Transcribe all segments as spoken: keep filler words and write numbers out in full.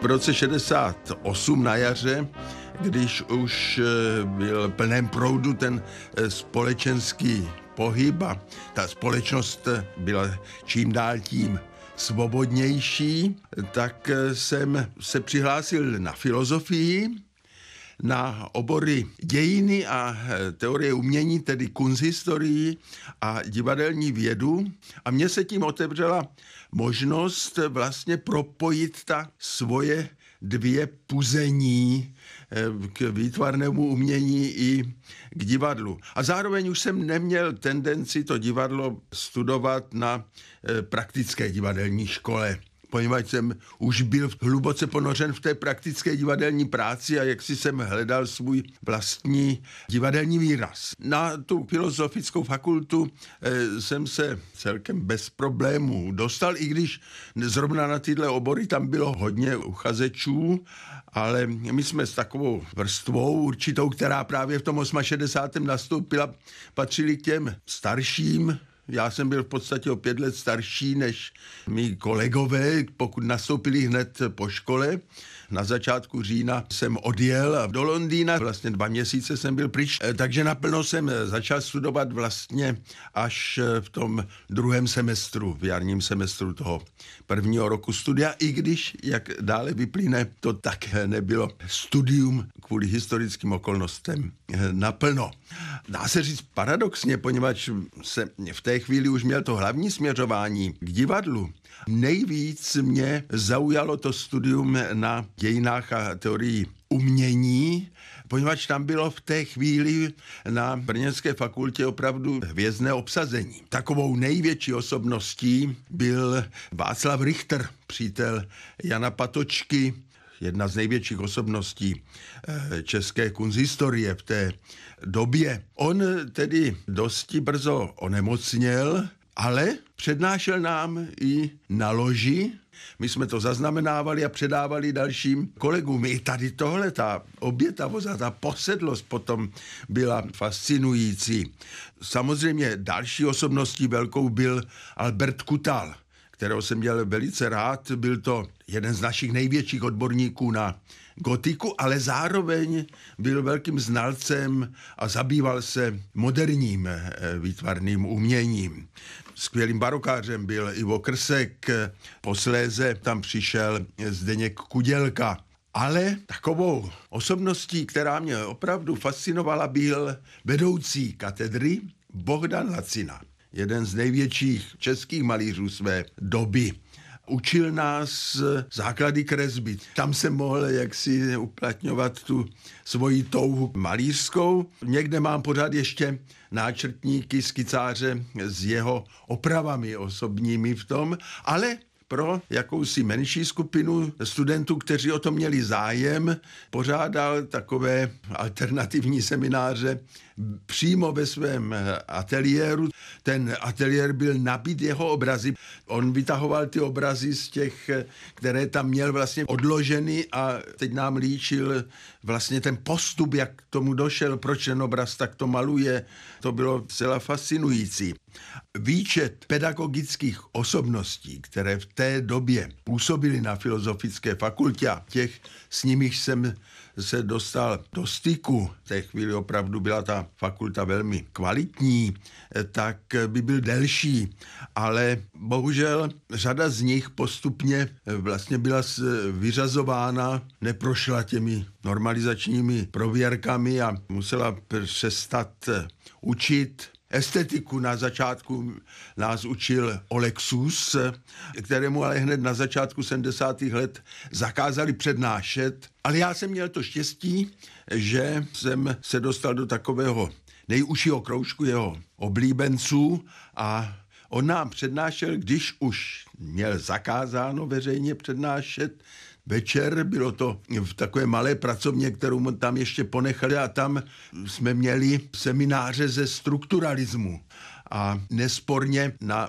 V roce šedesát osm na jaře, když už byl v plném proudu ten společenský pohyb a ta společnost byla čím dál tím svobodnější, tak jsem se přihlásil na filozofii, na obory dějiny a teorie umění, tedy kunsthistorii a divadelní vědu. A mně se tím otevřela možnost vlastně propojit ta svoje dvě puzení k výtvarnému umění i k divadlu. A zároveň už jsem neměl tendenci to divadlo studovat na praktické divadelní škole, poněvadž jsem už byl hluboce ponořen v té praktické divadelní práci a jak si jsem hledal svůj vlastní divadelní výraz. Na tu filozofickou fakultu e, jsem se celkem bez problémů dostal, i když zrovna na tyhle obory tam bylo hodně uchazečů, ale my jsme s takovou vrstvou určitou, která právě v tom šedesátém osmém nastoupila, patřili k těm starším. Já jsem byl v podstatě o pět let starší než mý kolegové, pokud nastoupili hned po škole. Na začátku října jsem odjel do Londýna, vlastně dva měsíce jsem byl pryč, takže naplno jsem začal studovat vlastně až v tom druhém semestru, v jarním semestru toho prvního roku studia, i když, jak dále vyplyne, to tak nebylo studium kvůli historickým okolnostem naplno. Dá se říct paradoxně, poněvadž se v té chvíli už měl to hlavní směřování k divadlu. Nejvíc mě zaujalo to studium na dějinách a teorii umění, poněvadž tam bylo v té chvíli na Brněnské fakultě opravdu hvězdné obsazení. Takovou největší osobností byl Václav Richter, přítel Jana Patočky, jedna z největších osobností české kunsthistorie v té době. On tedy dosti brzo onemocněl, ale přednášel nám i na loži. My jsme to zaznamenávali a předávali dalším kolegům. I tady tohle, ta obětavost a ta posedlost potom byla fascinující. Samozřejmě další osobností velkou byl Albert Kutal, kterého jsem měl velice rád. Byl to jeden z našich největších odborníků na gotiku, ale zároveň byl velkým znalcem a zabýval se moderním výtvarným uměním. Skvělým barokářem byl Ivo Krsek, posléze tam přišel Zdeněk Kudělka. Ale takovou osobností, která mě opravdu fascinovala, byl vedoucí katedry Bohdan Lacina, jeden z největších českých malířů své doby. Učil nás základy kresby. Tam jsem mohl jaksi uplatňovat tu svoji touhu malířskou. Někde mám pořád ještě náčrtníky, skicáře s jeho opravami osobními v tom, ale pro jakousi menší skupinu studentů, kteří o to měli zájem, pořádal takové alternativní semináře přímo ve svém ateliéru. Ten ateliér byl nabit jeho obrazy. On vytahoval ty obrazy z těch, které tam měl vlastně odloženy a teď nám líčil vlastně ten postup, jak k tomu došel, proč ten obraz takto maluje. To bylo celá fascinující. Výčet pedagogických osobností, které v té době působily na Filozofické fakultě a těch, s nimiž jsem se dostal do styku, v té chvíli opravdu byla ta fakulta velmi kvalitní, tak by byl delší, ale bohužel řada z nich postupně vlastně byla vyřazována, neprošla těmi normalizačními prověrkami a musela přestat učit. Estetiku na začátku nás učil Olexus, kterému ale hned na začátku sedmdesátých let zakázali přednášet. Ale já jsem měl to štěstí, že jsem se dostal do takového nejužšího kroužku jeho oblíbenců a on nám přednášel, když už měl zakázáno veřejně přednášet, večer, bylo to v takové malé pracovně, kterou tam ještě ponechali a tam jsme měli semináře ze strukturalismu a nesporně na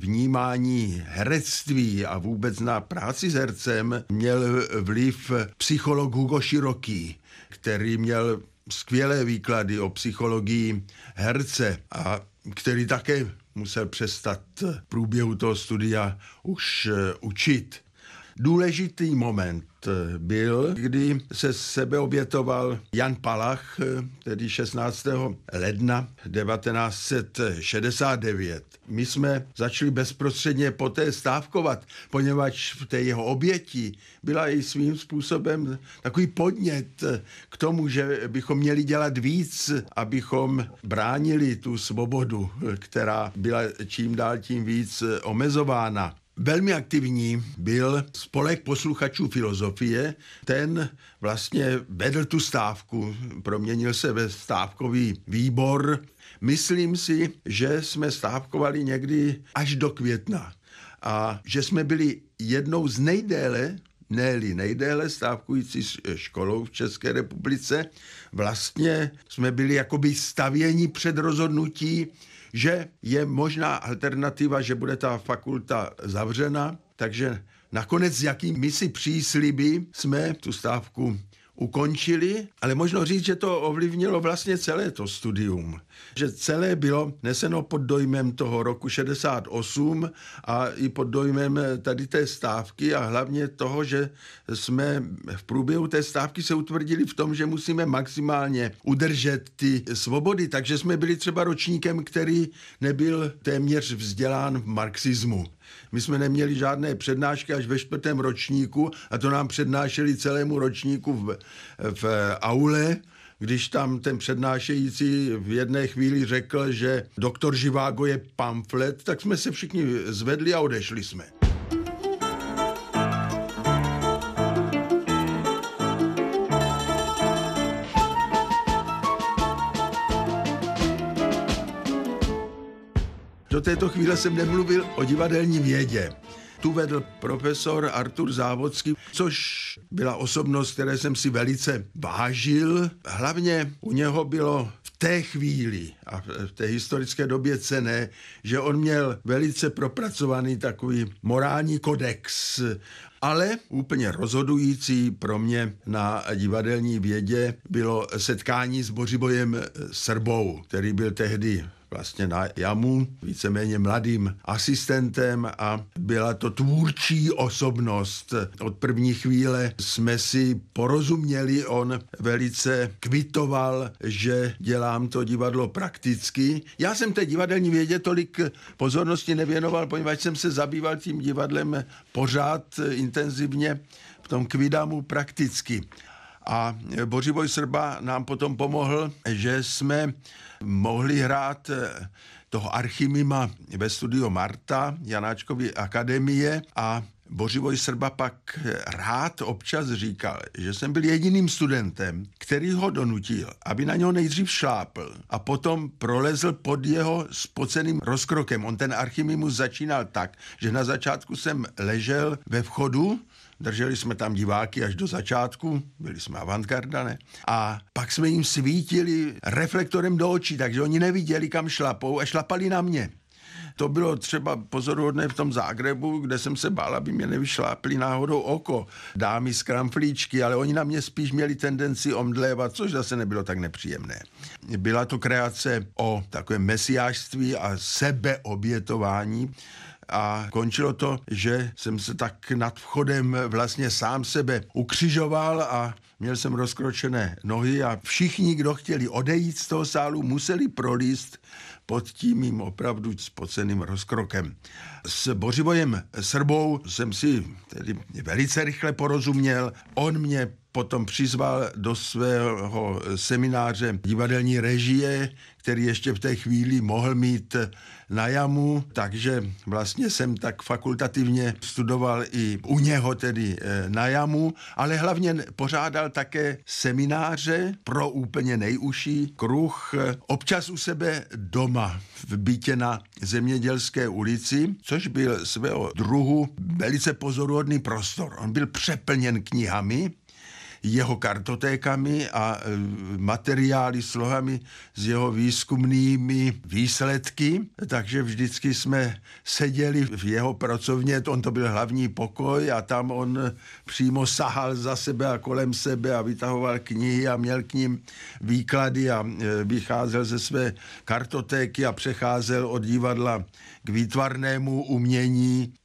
vnímání herectví a vůbec na práci s hercem měl vliv psycholog Hugo Široký, který měl skvělé výklady o psychologii herce a který také musel přestat v průběhu toho studia už učit. důležitý moment byl, kdy se sebeobětoval Jan Palach, tedy šestnáctého ledna devatenáct set šedesát devět. My jsme začali bezprostředně poté stávkovat, poněvadž v té jeho oběti byla i svým způsobem takový podnět k tomu, že bychom měli dělat víc, abychom bránili tu svobodu, která byla čím dál tím víc omezována. Velmi aktivní byl spolek posluchačů filozofie, ten vlastně vedl tu stávku, proměnil se ve stávkový výbor. Myslím si, že jsme stávkovali někdy až do května a že jsme byli jednou z nejdéle, ne-li nejdéle stávkující školou v České republice. Vlastně jsme byli jakoby stavěni před rozhodnutí, že je možná alternativa, že bude ta fakulta zavřena, takže nakonec s jakými si přísliby jsme tu stávku ukončili, ale možno říct, že to ovlivnilo vlastně celé to studium. Že celé bylo neseno pod dojmem toho roku šedesát osm a i pod dojmem tady té stávky a hlavně toho, že jsme v průběhu té stávky se utvrdili v tom, že musíme maximálně udržet ty svobody, takže jsme byli třeba ročníkem, který nebyl téměř vzdělán v marxismu. My jsme neměli žádné přednášky až ve čtvrtém ročníku a to nám přednášeli celému ročníku v, v aule, když tam ten přednášející v jedné chvíli řekl, že doktor Živágo je pamflet, tak jsme se všichni zvedli a odešli jsme. Do této chvíle jsem nemluvil o divadelní vědě. Tu vedl profesor Artur Závodský, což byla osobnost, které jsem si velice vážil. Hlavně u něho bylo v té chvíli a v té historické době cenné, že on měl velice propracovaný takový morální kodex, ale úplně rozhodující pro mě na divadelní vědě bylo setkání s Bořibojem Srbou, který byl tehdy vlastně na Jamu, víceméně mladým asistentem a byla to tvůrčí osobnost. Od první chvíle jsme si porozuměli, on velice kvitoval, že dělám to divadlo prakticky. Já jsem té divadelní vědě tolik pozornosti nevěnoval, poněvadž jsem se zabýval tím divadlem pořád intenzivně v tom kvidamu prakticky. A Bořiboj Srba nám potom pomohl, že jsme mohli hrát toho Archimima ve studiu Marta Janáčkovy akademie a Bořivoj Srba pak rád občas říkal, že jsem byl jediným studentem, který ho donutil, aby na něho nejdřív šlápl a potom prolezl pod jeho spoceným rozkrokem. On ten Archimimus začínal tak, že na začátku jsem ležel ve vchodu, drželi jsme tam diváky až do začátku, byli jsme avantgarda, ne? A pak jsme jim svítili reflektorem do očí, takže oni neviděli, kam šlapou a šlapali na mě. To bylo třeba pozoruhodné v tom Zágrebu, kde jsem se bál, aby mě nevyšlápli náhodou oko dámy z kramflíčky, ale oni na mě spíš měli tendenci omdlévat, což zase nebylo tak nepříjemné. Byla to kreace o takovém mesiášství a sebeobětování, a končilo to, že jsem se tak nad vchodem vlastně sám sebe ukřižoval a měl jsem rozkročené nohy a všichni, kdo chtěli odejít z toho sálu, museli prolíst pod tím mým opravdu spoceným rozkrokem. S Bořivojem Srbou jsem si tedy velice rychle porozuměl. On mě potom přizval do svého semináře divadelní režie, který ještě v té chvíli mohl mít na Jamu, takže vlastně jsem tak fakultativně studoval i u něho tedy na Jamu, ale hlavně pořádal také semináře pro úplně nejužší kruh, občas u sebe doma v bytě na Zemědělské ulici, což byl svého druhu velice pozoruhodný prostor. On byl přeplněn knihami, jeho kartotékami a materiály, slohami s jeho výzkumnými výsledky, takže vždycky jsme seděli v jeho pracovně, on to byl hlavní pokoj a tam on přímo sahal za sebe a kolem sebe a vytahoval knihy a měl k nim výklady a vycházel ze své kartotéky a přecházel od divadla k výtvarnému umění.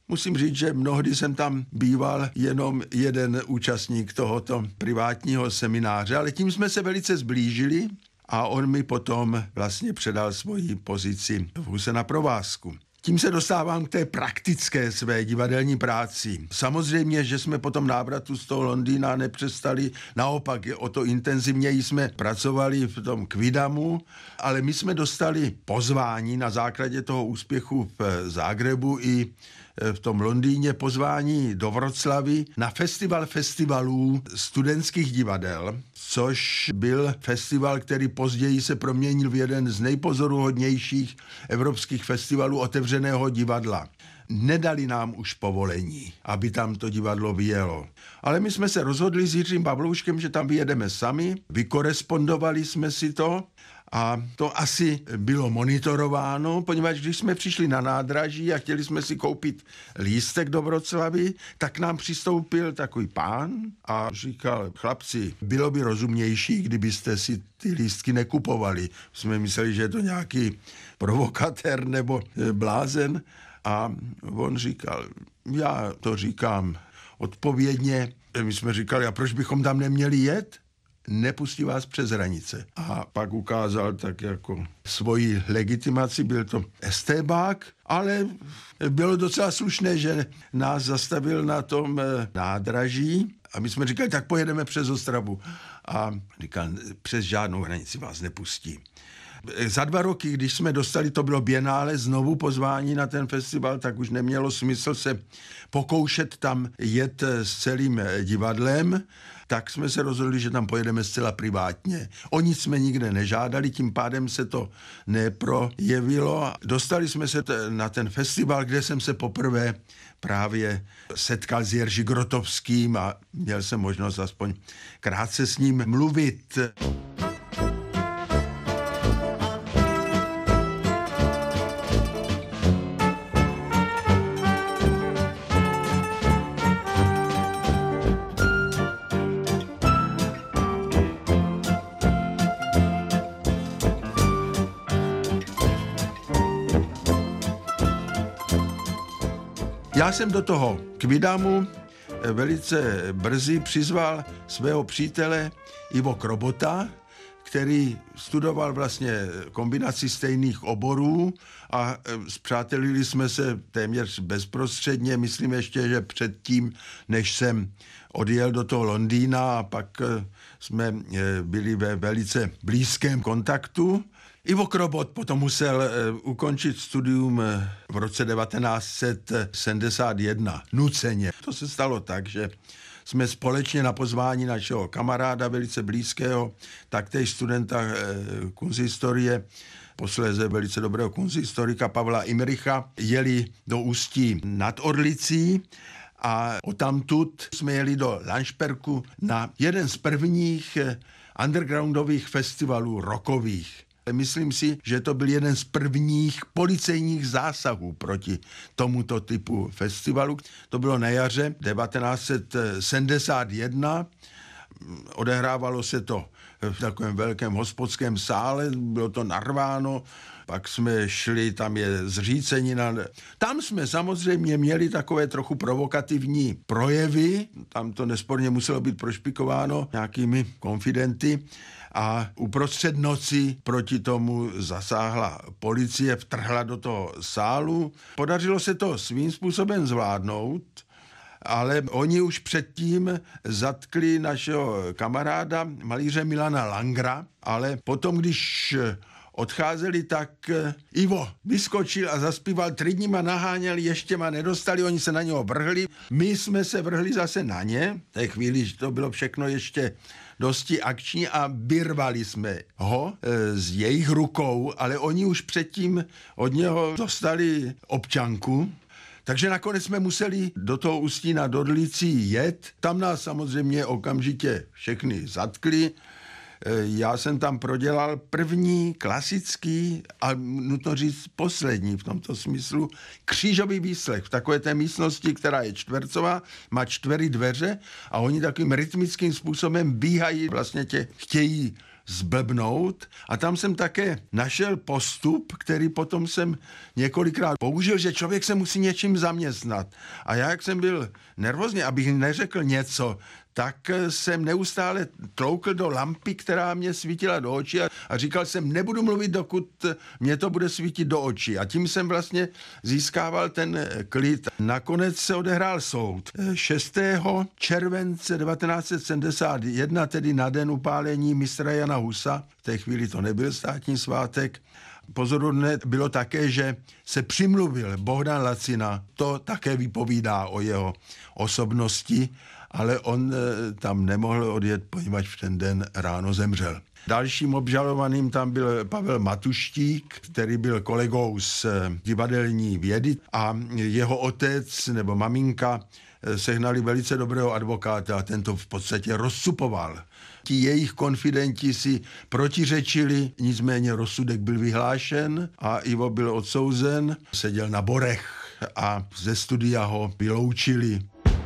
musím říct, že mnohdy jsem tam býval jenom jeden účastník tohoto privátního semináře, ale tím jsme se velice zblížili a on mi potom vlastně předal svoji pozici v Huse na provázku. Tím se dostávám k té praktické své divadelní práci. Samozřejmě, že jsme po tom návratu z toho Londýna nepřestali, naopak o to intenzivněji jsme pracovali v tom Kvidamu, ale my jsme dostali pozvání na základě toho úspěchu v Zágrebu i v tom Londýně pozvání do Vroclavy na festival festivalů studentských divadel, což byl festival, který později se proměnil v jeden z nejpozoruhodnějších evropských festivalů otevřeného divadla. Nedali nám už povolení, aby tam to divadlo vyjelo. Ale my jsme se rozhodli s Jiřím Pavlouškem, že tam vyjedeme sami, vykorespondovali jsme si to a to asi bylo monitorováno, poněvadž když jsme přišli na nádraží a chtěli jsme si koupit lístek do Vroclavy, tak nám přistoupil takový pán a říkal, chlapci, bylo by rozumnější, kdybyste si ty lístky nekupovali. Jsme mysleli, že je to nějaký provokatér nebo blázen. A on říkal, já to říkám odpovědně. My jsme říkali, a proč bychom tam neměli jet? Nepustí vás přes hranice. A pak ukázal tak jako svoji legitimaci, byl to estébák, ale bylo docela slušné, že nás zastavil na tom nádraží a my jsme říkali, tak pojedeme přes Ostravu. A říkal, přes žádnou hranici vás nepustí. Za dva roky, když jsme dostali, to bylo bienále, znovu pozvání na ten festival, tak už nemělo smysl se pokoušet tam jet s celým divadlem, tak jsme se rozhodli, že tam pojedeme zcela privátně. O nic jsme nikde nežádali, tím pádem se to neprojevilo. Dostali jsme se na ten festival, kde jsem se poprvé právě setkal s Jerzy Grotovským a měl jsem možnost aspoň krátce s ním mluvit. Já jsem do toho Kvidamu velice brzy přizval svého přítele Ivo Krobota, který studoval vlastně kombinaci stejných oborů a spřátelili jsme se téměř bezprostředně, myslím ještě, že předtím, než jsem odjel do toho Londýna a pak jsme byli ve velice blízkém kontaktu. Ivo Krobot potom musel uh, ukončit studium uh, v roce devatenáct set sedmdesát jedna, nuceně. To se stalo tak, že jsme společně na pozvání našeho kamaráda velice blízkého, taktéž studenta uh, kunsthistorie, posléze velice dobrého kunsthistorika Pavla Imricha, jeli do Ústí nad Orlicí a odtamtud jsme jeli do Lanšperku na jeden z prvních uh, undergroundových festivalů rockových. Myslím si, že to byl jeden z prvních policejních zásahů proti tomuto typu festivalu. To bylo na jaře devatenáct set sedmdesát jedna. Odehrávalo se to v takovém velkém hospodském sále, bylo to narváno, pak jsme šli, tam je zřícenina. Tam jsme samozřejmě měli takové trochu provokativní projevy, tam to nesporně muselo být prošpikováno nějakými konfidenty. A uprostřed noci proti tomu zasáhla policie, vtrhla do toho sálu. Podařilo se to svým způsobem zvládnout, ale oni už předtím zatkli našeho kamaráda, malíře Milana Langra, ale potom, když odcházeli, tak Ivo vyskočil a zaspíval, tři dní ma naháněli, ještě ma nedostali, oni se na něho vrhli. My jsme se vrhli zase na ně, v té chvíli, že to bylo všechno ještě dosti akční a vyrvali jsme ho e, z jejich rukou, ale oni už předtím od něho dostali občanku. Takže nakonec jsme museli do toho Ústí nad Orlicí jet. Tam nás samozřejmě okamžitě všechny zatkli. Já jsem tam prodělal první klasický a nutno říct poslední v tomto smyslu křížový výslech v takové té místnosti, která je čtvercová, má čtyři dveře a oni takovým rytmickým způsobem bíhají, vlastně tě chtějí zblbnout a tam jsem také našel postup, který potom jsem několikrát použil, že člověk se musí něčím zaměstnat. A já, jak jsem byl nervózní, abych neřekl něco, tak jsem neustále tloukl do lampy, která mě svítila do očí a, a říkal jsem, nebudu mluvit, dokud mě to bude svítit do očí. A tím jsem vlastně získával ten klid. Nakonec se odehrál soud. šestého července devatenáct set sedmdesát jedna, tedy na den upálení mistra Jana Husa, v té chvíli to nebyl státní svátek, pozoruhodné bylo také, že se přimluvil Bohdan Lacina, to také vypovídá o jeho osobnosti, ale on tam nemohl odjet, poněvadž v ten den ráno zemřel. Dalším obžalovaným tam byl Pavel Matuštík, který byl kolegou z divadelní vědy a jeho otec nebo maminka sehnali velice dobrého advokáta a ten to v podstatě rozcupoval. Ti jejich konfidenti si protiřečili, nicméně rozsudek byl vyhlášen a Ivo byl odsouzen, seděl na borech a ze studia ho vyloučili.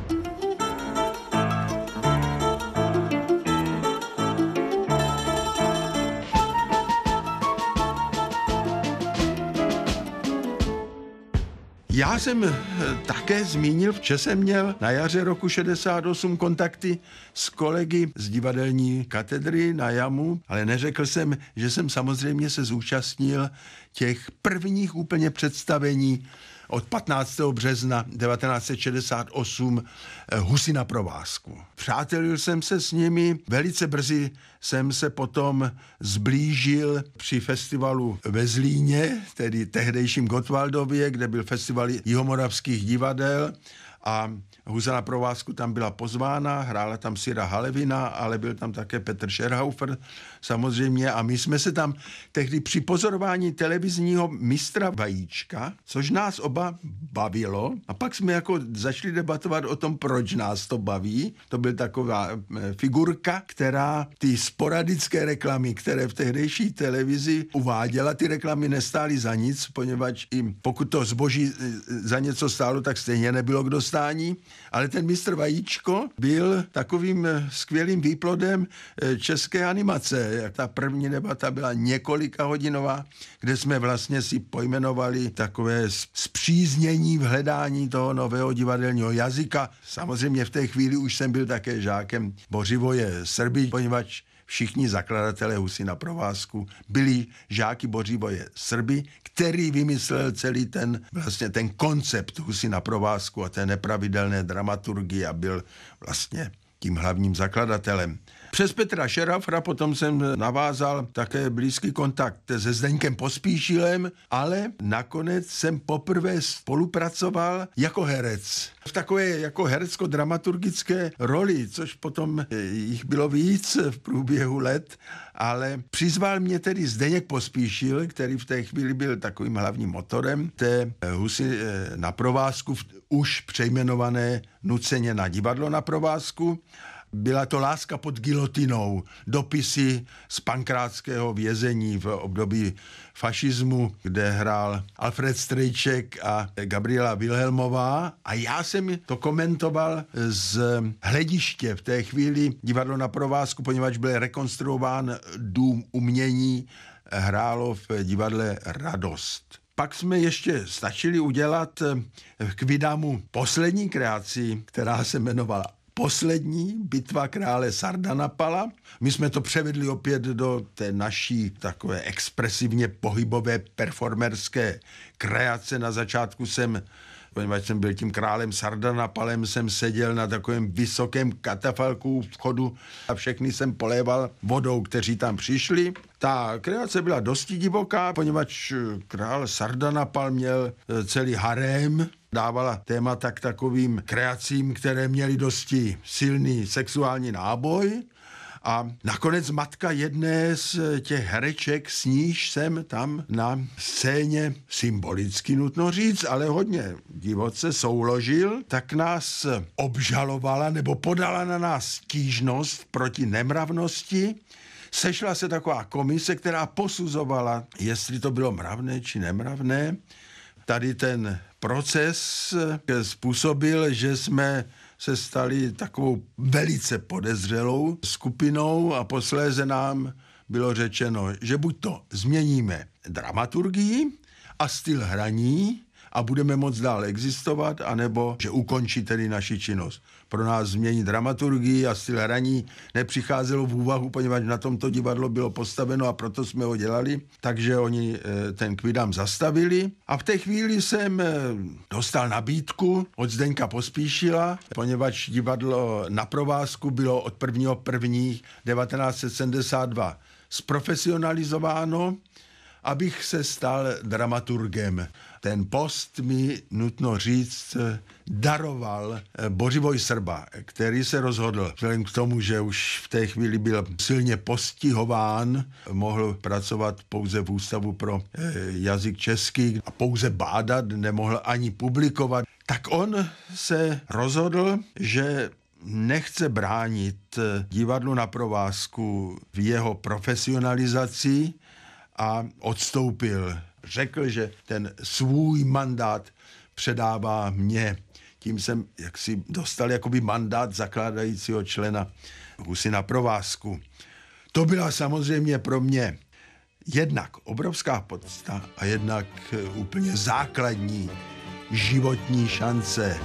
Já jsem také zmínil, že jsem měl na jaře roku šedesát osm kontakty s kolegy z divadelní katedry na Jamu, ale neřekl jsem, že jsem samozřejmě se zúčastnil těch prvních úplně představení od patnáctého března devatenáct set šedesát osm Husy na provázku. Přátelil jsem se s nimi, velice brzy jsem se potom zblížil při festivalu ve Zlíně, tedy tehdejším Gottwaldově, kde byl festival jihomoravských divadel a Husa na provázku tam byla pozvána, hrála tam Syra Halevina, ale byl tam také Petr Scherhaufer samozřejmě a my jsme se tam tehdy při pozorování televizního mistra Vajíčka, což nás oba bavilo a pak jsme jako začali debatovat o tom, proč nás to baví. To byl taková figurka, která ty sporadické reklamy, které v tehdejší televizi uváděla, ty reklamy nestály za nic, poněvadž i pokud to zboží za něco stálo, tak stejně nebylo k dostání. Ale ten mistr Vajíčko byl takovým skvělým výplodem české animace. Ta první debata byla několika hodinová, kde jsme vlastně si pojmenovali takové spříznění v hledání toho nového divadelního jazyka. Samozřejmě v té chvíli už jsem byl také žákem Bořivoje Srby, poněvadž všichni zakladatelé Husy na provázku byli žáky Bořivoje Srby, který vymyslel celý ten, vlastně ten koncept Husy na provázku a té nepravidelné dramaturgie a byl vlastně tím hlavním zakladatelem. Přes Petra Scherhaufera potom jsem navázal také blízký kontakt se Zdeňkem Pospíšilem, ale nakonec jsem poprvé spolupracoval jako herec. V takové jako herecko-dramaturgické roli, což potom jich bylo víc v průběhu let, ale přizval mě tedy Zdeněk Pospíšil, který v té chvíli byl takovým hlavním motorem té Husy na provázku, už přejmenované nuceně na divadlo na provázku. Byla to Láska pod gilotinou, dopisy z pankrátského vězení v období fašismu, kde hrál Alfred Strejček a Gabriela Wilhelmová a já jsem to komentoval z hlediště v té chvíli divadlo na provázku, poněvadž byl rekonstruován dům umění, hrálo v divadle Radost. Pak jsme ještě stačili udělat k Vidamu poslední kreaci, která se jmenovala Poslední bitva krále Sardanapala. My jsme to převedli opět do té naší takové expresivně pohybové performerské kreace. Na začátku jsem, poněvadž jsem byl tím králem Sardanapalem, jsem seděl na takovém vysokém katafalku vchodu a všechny jsem poléval vodou, kteří tam přišli. Ta kreace byla dosti divoká, poněvadž král Sardanapal měl celý harém, dávala témata k takovým kreacím, které měly dosti silný sexuální náboj. A nakonec matka jedné z těch hereček, s níž jsem tam na scéně, symbolicky nutno říct, ale hodně divoce souložil, tak nás obžalovala nebo podala na nás stížnost proti nemravnosti. Sešla se taková komise, která posuzovala, jestli to bylo mravné či nemravné. Tady ten proces způsobil, že jsme se stali takovou velice podezřelou skupinou a posléze nám bylo řečeno, že buď to změníme dramaturgii a styl hraní a budeme moc dál existovat, anebo že ukončí tedy naši činnost. Pro nás změnit dramaturgii a styl hraní nepřicházelo v úvahu, poněvadž na tomto divadlo bylo postaveno a proto jsme ho dělali, takže oni ten Quidam zastavili a v té chvíli jsem dostal nabídku od Zdeňka Pospíšila, poněvadž divadlo Na provázku bylo od prvního prvního devatenáct set sedmdesát dva zprofesionalizováno, abych se stal dramaturgem. Ten post mi, nutno říct, daroval Bořivoj Srba, který se rozhodl, vzhledem k tomu, že už v té chvíli byl silně postihován, mohl pracovat pouze v Ústavu pro jazyk český a pouze bádat, nemohl ani publikovat, tak on se rozhodl, že nechce bránit divadlu Na provázku v jeho profesionalizaci a odstoupil. Řekl, že ten svůj mandát předává mně. Tím jsem jaksi dostal jakoby mandát zakládajícího člena Husy Na provázku. To byla samozřejmě pro mě jednak obrovská podsta a jednak úplně základní životní šance.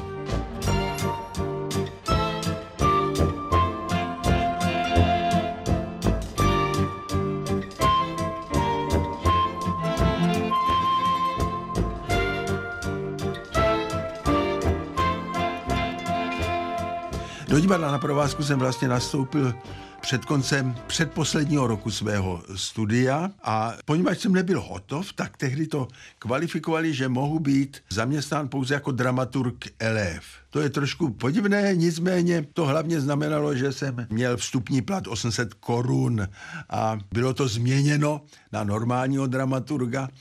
Do divadla Na provázku jsem vlastně nastoupil před koncem předposledního roku svého studia a poněvadž jsem nebyl hotov, tak tehdy to kvalifikovali, že mohu být zaměstnán pouze jako dramaturg elév. To je trošku podivné, nicméně to hlavně znamenalo, že jsem měl vstupní plat osm set korun a bylo to změněno na normálního dramaturga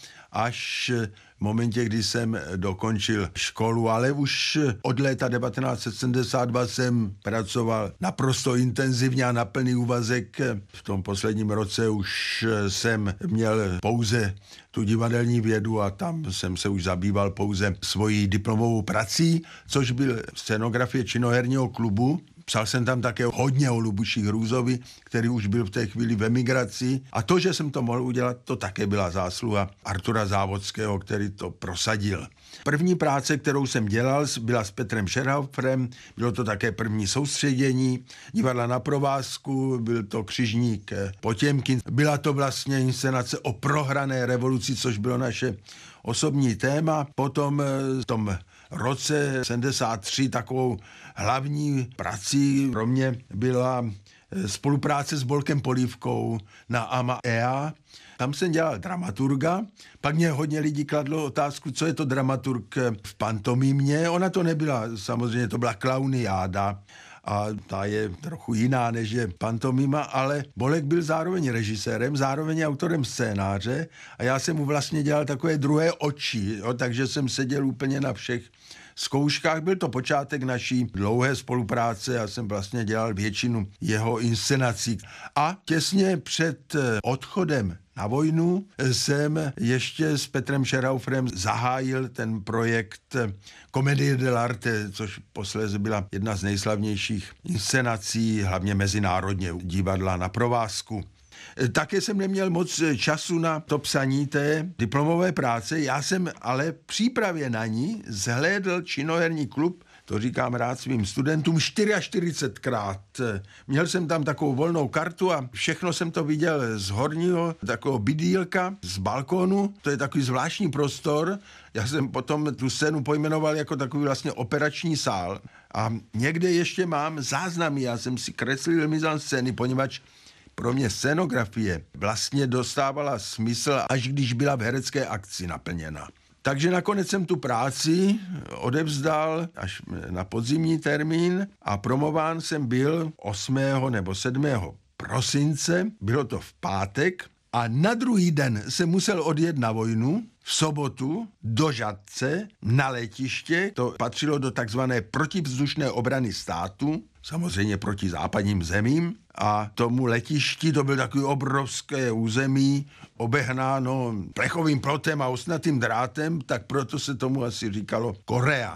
až v momentě, kdy jsem dokončil školu, ale už od léta devatenáct set sedmdesát dva jsem pracoval naprosto intenzivně a na plný úvazek. V tom posledním roce už jsem měl pouze tu divadelní vědu a tam jsem se už zabýval pouze svojí diplomovou prací, což byl scenografie činoherního klubu. Psal jsem tam také hodně o Lubuši Hrůzovi, který už byl v té chvíli v emigraci. A to, že jsem to mohl udělat, to také byla zásluha Artura Závodského, který to prosadil. První práce, kterou jsem dělal, byla s Petrem Scherhauferem, bylo to také první soustředění divadla Na provázku, byl to Křižník Potěmkin. Byla to vlastně inscenace o prohrané revoluci, což bylo naše osobní téma. Potom v tom roce sedmdesát tři takovou hlavní prací pro mě byla spolupráce s Bolkem Polívkou na Ama E A. Tam jsem dělal dramaturga, pak mě hodně lidí kladlo otázku, co je to dramaturg v pantomimě. Ona to nebyla, samozřejmě to byla klauniáda a ta je trochu jiná, než je pantomima, ale Bolek byl zároveň režisérem, zároveň autorem scénáře a já jsem mu vlastně dělal takové druhé oči, jo, takže jsem seděl úplně na všech zkouškách. Byl to počátek naší dlouhé spolupráce, já jsem vlastně dělal většinu jeho inscenací. A těsně před odchodem na vojnu jsem ještě s Petrem Scherhauferem zahájil ten projekt Comédie dell'arte, což posléze byla jedna z nejslavnějších inscenací, hlavně mezinárodně divadla Na provázku. Také jsem neměl moc času na to psaní té diplomové práce, já jsem ale v přípravě na ní zhlédl činoherní klub, to říkám rád svým studentům, čtyřiačtyřicetkrát. Měl jsem tam takovou volnou kartu a všechno jsem to viděl z horního, takového bydýlka, z balkónu, to je takový zvláštní prostor. Já jsem potom tu scénu pojmenoval jako takový vlastně operační sál. A někde ještě mám záznamy, já jsem si kreslil mizanscény, poněvadž pro mě scénografie vlastně dostávala smysl, až když byla v herecké akci naplněna. Takže nakonec jsem tu práci odevzdal až na podzimní termín a promován jsem byl osmého nebo sedmého prosince, bylo to v pátek a na druhý den jsem musel odjet na vojnu, v sobotu do Žatce na letiště, to patřilo do takzvané protivzdušné obrany státu, samozřejmě proti západním zemím a tomu letišti to byl takový obrovské území, obehnáno plechovým plotem a ostnatým drátem, tak proto se tomu asi říkalo Korea.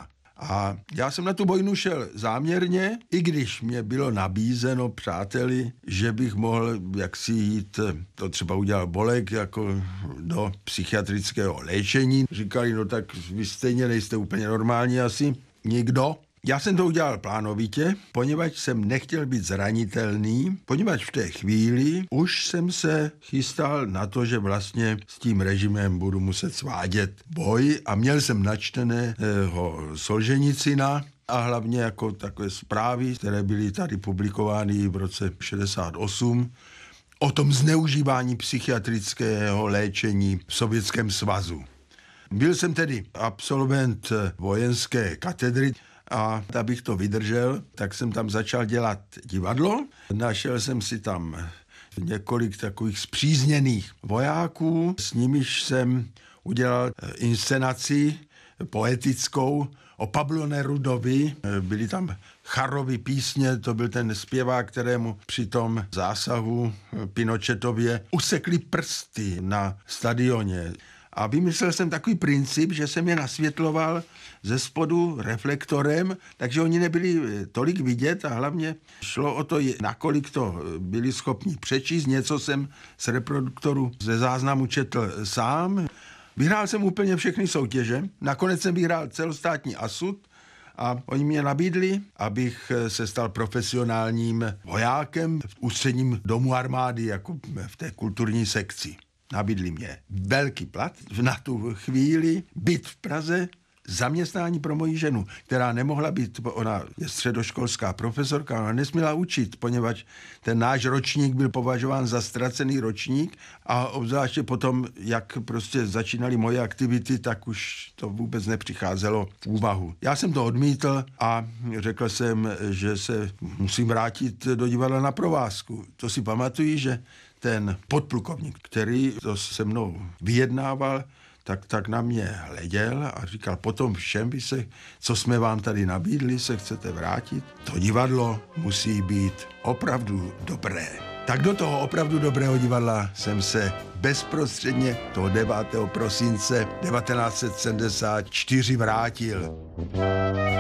A já jsem na tu vojnu šel záměrně, i když mě bylo nabízeno přáteli, že bych mohl jaksi jít, to třeba udělal Bolek, jako do psychiatrického léčení. Říkali, no tak vy stejně nejste úplně normální asi, nikdo. Já jsem to udělal plánovitě, poněvadž jsem nechtěl být zranitelný, poněvadž v té chvíli už jsem se chystal na to, že vlastně s tím režimem budu muset svádět boj a měl jsem načteného Solženicina a hlavně jako takové zprávy, které byly tady publikovány v roce šedesát osm, o tom zneužívání psychiatrického léčení v Sovětském svazu. Byl jsem tedy absolvent vojenské katedry, a abych to vydržel, tak jsem tam začal dělat divadlo. Našel jsem si tam několik takových spřízněných vojáků, s nimiž jsem udělal inscenaci poetickou o Pablo Nerudovi. Byly tam Charovy písně, to byl ten zpěvák, kterému při tom zásahu Pinochetově usekli prsty na stadioně. A vymyslel jsem takový princip, že jsem je nasvětloval ze spodu reflektorem, takže oni nebyli tolik vidět a hlavně šlo o to, nakolik to byli schopni přečíst. Něco jsem z reproduktoru ze záznamu četl sám. Vyhrál jsem úplně všechny soutěže. Nakonec jsem vyhrál celostátní asud a oni mě nabídli, abych se stal profesionálním vojákem v ústředním domu armády, jako v té kulturní sekci. Nabídli mě velký plat na tu chvíli, byt v Praze, zaměstnání pro moji ženu, která nemohla být, ona je středoškolská profesorka, ona nesměla učit, poněvadž ten náš ročník byl považován za ztracený ročník a obzvláště potom, jak prostě začínaly moje aktivity, tak už to vůbec nepřicházelo v úvahu. Já jsem to odmítl a řekl jsem, že se musím vrátit do divadla na provázku. To si pamatuju, že ten podplukovník, který to se mnou vyjednával, tak, tak na mě hleděl a říkal, potom všem by se, co jsme vám tady nabídli, se chcete vrátit. To divadlo musí být opravdu dobré. Tak do toho opravdu dobrého divadla jsem se bezprostředně toho devátého prosince devatenáct set sedmdesát čtyři vrátil.